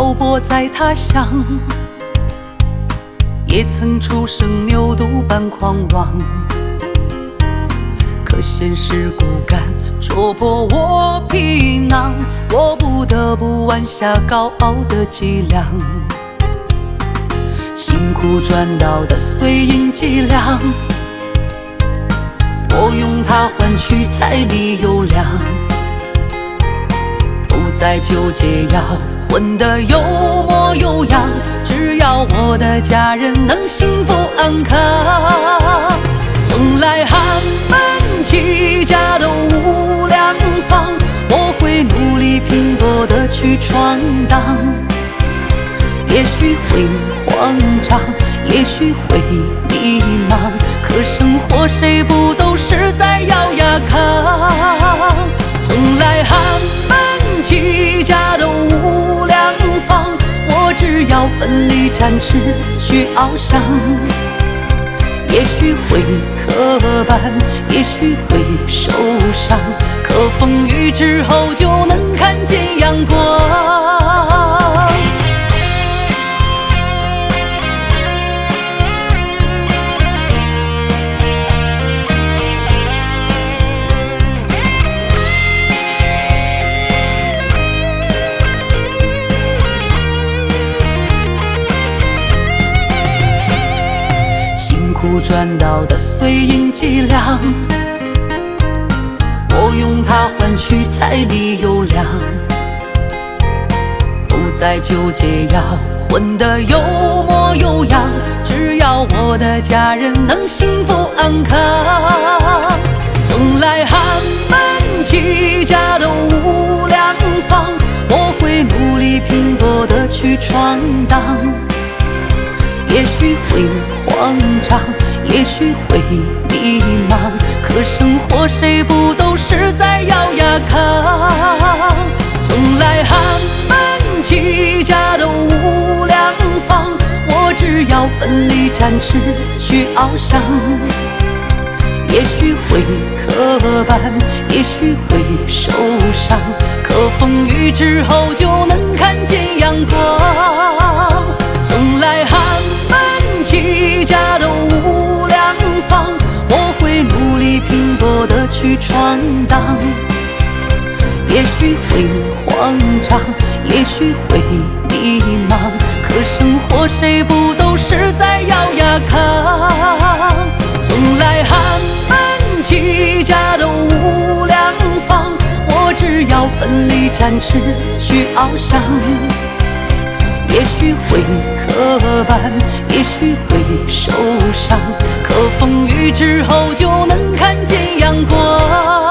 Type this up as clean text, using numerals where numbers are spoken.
漂泊在他乡，也曾出生牛犊般狂妄。可现实骨感戳破我皮囊，我不得不弯下高傲的脊梁。辛苦赚到的碎银几两，我用它换取财力优良，不再纠结要混得有模有样，只要我的家人能幸福安康。从来寒门起家的无良坊，我会努力拼搏地去闯荡。也许会慌张，也许会迷茫，可生活谁不都是在咬牙扛？从来寒门起家的无良坊，我只要奋力展翅去翱翔。也许会磕绊，也许会受伤，可风雨之后就能看见阳光。苦赚到的碎银几两，我用它换取财力优良，不再纠结要混得有模有样，只要我的家人能幸福安康。从来寒门起家的无良坊，我会努力拼搏地去闯荡。也许会慌张，也许会迷茫，可生活谁不都是在咬牙扛？从来寒门起家的无良坊，我只要奋力展翅去翱翔。也许会磕绊，也许会受伤，可风雨之后就能看见阳光。从来寒门起家的无良坊，我会努力拼搏地去闯荡。也许会慌张，也许会迷茫，可生活谁不都是在咬牙扛？从来寒门起家的无良坊，我只要奋力展翅去翱翔。也许会磕绊，也许会受伤，可风雨之后就能看见阳光。